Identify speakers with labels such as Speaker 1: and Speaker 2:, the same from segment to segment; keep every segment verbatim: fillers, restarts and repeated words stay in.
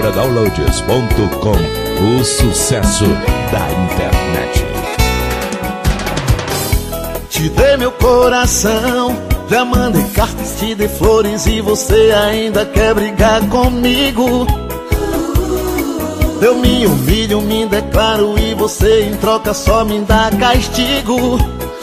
Speaker 1: Câmara Downloads ponto com, o sucesso da internet.
Speaker 2: Te dei meu coração, já mandei cartas, te dei flores e você ainda quer brigar comigo. Eu me humilho, me declaro e você em troca só me dá castigo.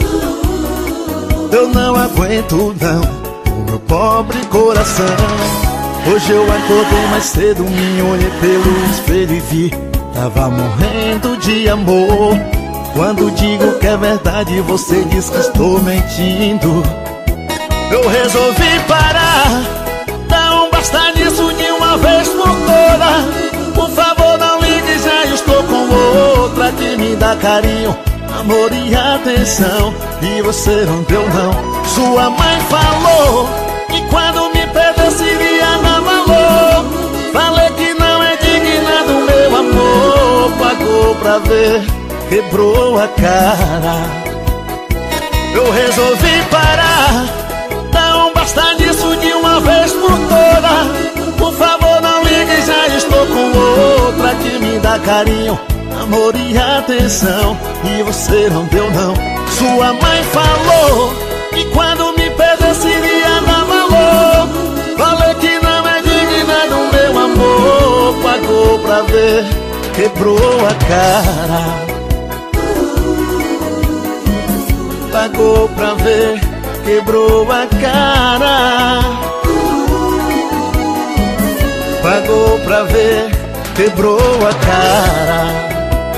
Speaker 2: Eu não aguento não, o meu pobre coração. Hoje eu acordei mais cedo, me olhei pelo espelho e vi, tava morrendo de amor. Quando digo que é verdade, você diz que estou mentindo. Eu resolvi parar, não basta nisso de uma vez por todas. Por favor não ligue, já estou com outra que me dá carinho, amor e atenção, e você não deu não. Sua mãe falou que quando me perdesse iria dar valor. Falei que não é digna do meu amor, pagou pra ver, quebrou a cara. Eu resolvi parar, não basta disso de uma vez por todas. Por favor não ligue, já estou com outra que me dá carinho, amor e atenção, e você não deu não. Sua mãe falou que quando me perdesse iria dar valor. Falei que não é digna do meu amor, pagou pra ver, quebrou a cara. Pagou pra ver, quebrou a cara. Pagou pra ver, quebrou a cara.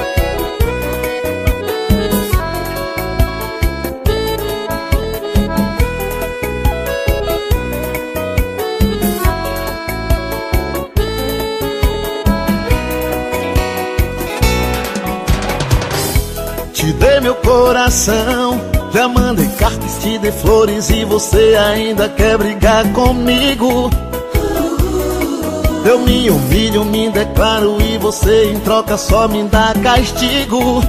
Speaker 2: Te dei meu coração, já mandei cartas, te dei flores e você ainda quer brigar comigo. Eu me humilho, me declaro e você em troca só me dá castigo.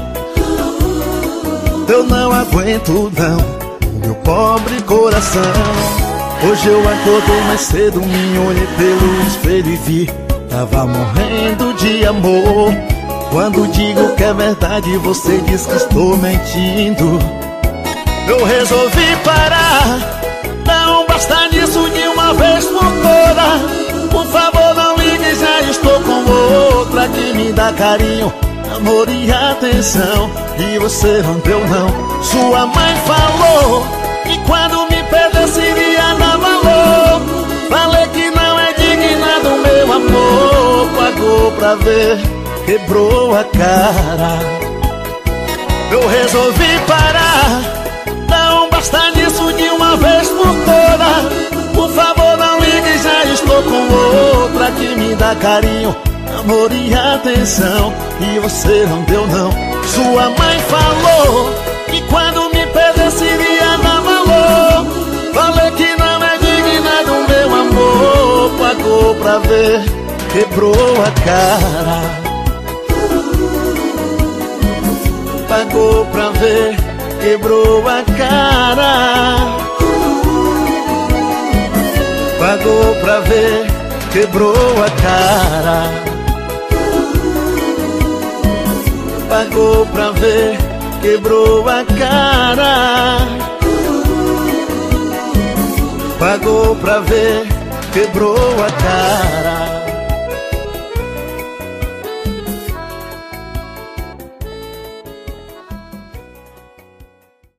Speaker 2: Eu não aguento não, o meu pobre coração. Hoje eu acordei mais cedo, me olhei pelo espelho e vi, tava morrendo de amor. Quando digo que é verdade, você diz que estou mentindo. Eu resolvi parar, não basta nisso de uma vez por todas. Por favor não ligue, já estou com outra que me dá carinho, amor e atenção, e você não deu não. Sua mãe falou que quando me perdesse iria dar valor. Falei que não é digna do meu amor, pagou pra ver, quebrou a cara. Eu resolvi parar, não basta nisso de uma vez por todas. Por favor não ligue, já estou com outra que me dá carinho, amor e atenção, e você não deu não. Sua mãe falou que quando me perdesse iria dar valor. Falei que não é digna do meu amor, pagou pra ver, quebrou a cara. Pagou pra ver, quebrou a cara. Pagou pra ver, quebrou a cara. Pagou pra ver, quebrou a cara. Pagou pra ver, quebrou a cara.